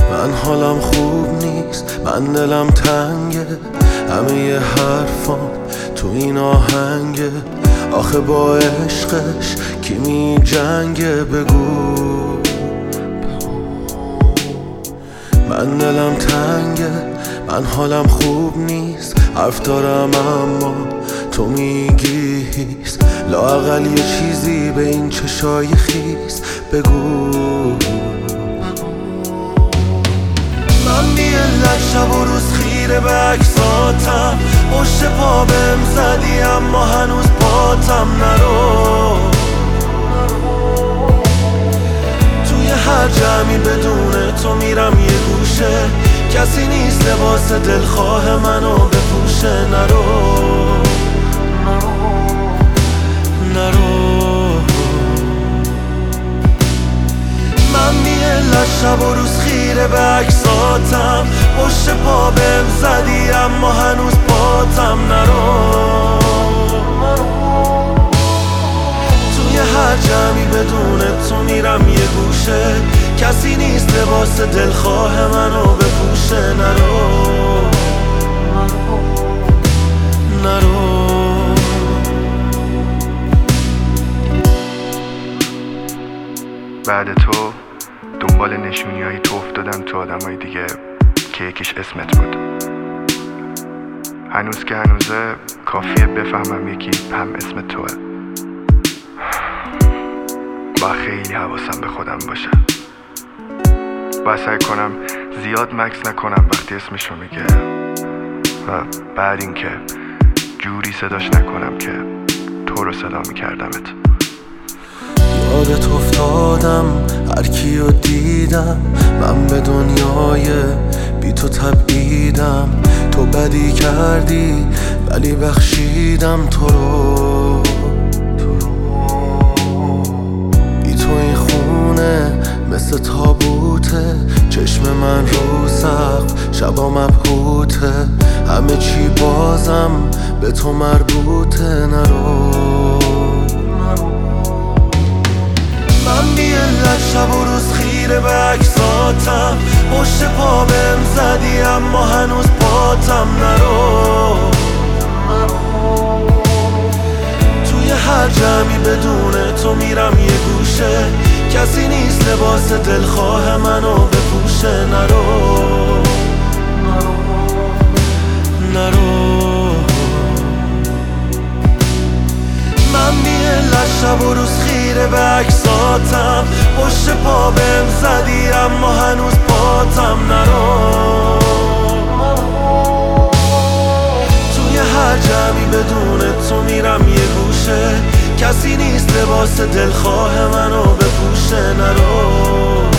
من حالم خوب نیست، من دلم تنگه، همه ی حرفام تو این آهنگه. آخه با عشقش کی می جنگه؟ بگو. من دلم تنگه، من حالم خوب نیست، حرف دارم اما تو میگی هیست. لااقل یه چیزی به این چشای خیس بگو. من بی علت شب و روز خیره به عکساتم، پشت پا بهم زدی اما هنوز پاتم نرو. توی هر جمعی بدون تو میرم یه گوشه، کسی نیست لباس دلخواه منو بپوشه. نرو من بی علت شب و روز خیره به عکساتم، پشت پا بهم زدی اما هنوز پاتم نرو. توی هر جمعی بدون تو میرم یه گوشه، کسی نیست لباس دلخواه منو بپوشه. نرو بعد تو دنبال نشونیایی تو افتادم تو آدمای دیگه که یکیش اسمت بود. هنوز که هنوزه کافیه بفهمم یکی هم اسم توه. با خیلی حواسم به خودم باشه، باید سعی کنم زیاد مکس نکنم وقتی اسمشو میگه، و بعد اینکه جوری صداش نکنم که تو رو صدا میکردمت. یادت افتادم هر کیو دیدم، من به دنیای بی تو تبعیدم. تو بدی کردی ولی بخشیدم تو رو. بی تو این خونه مثل تابوته، چشم من رو سقف شبا مبهوته، همه چی بازم به تو مربوطه. نرو من بی علت شب و روز خیره به عکساتم، پشت پا بهم زدی اما هنوز پاتم نرو. توی هر جمعی بدون تو میرم یه گوشه، کسی نیست لباس دلخواه منو بپوشه. نرو من بی علت شب و روز خیره به عکساتم، پشت پا بهم زدی اما هنوز پاتم نرو. توی هر جمعی بدون تو میرم یه گوشه، کسی نیست لباس دلخواه منو بپوشه. نرو